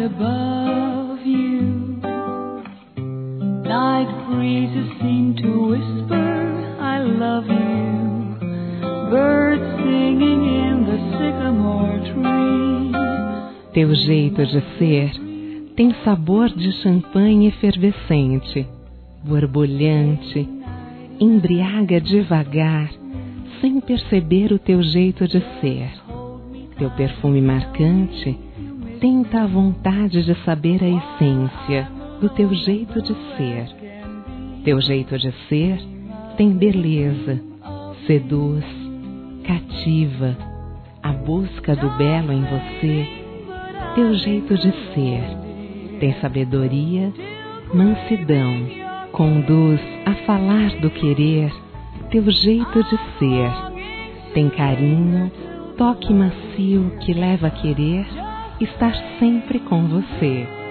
above you. Night breezes seem to whisper, I love you. Birds singing in the sycamore tree. Teu jeito de ser tem sabor de champanhe efervescente, borbulhante, embriaga devagar, sem perceber o teu jeito de ser. Teu perfume marcante tenta a vontade de saber a essência do teu jeito de ser. Teu jeito de ser tem beleza, seduz, cativa, a busca do belo em você. Teu jeito de ser tem sabedoria, mansidão, conduz a falar do querer. Teu jeito de ser tem carinho, toque macio que leva a querer estar sempre com você.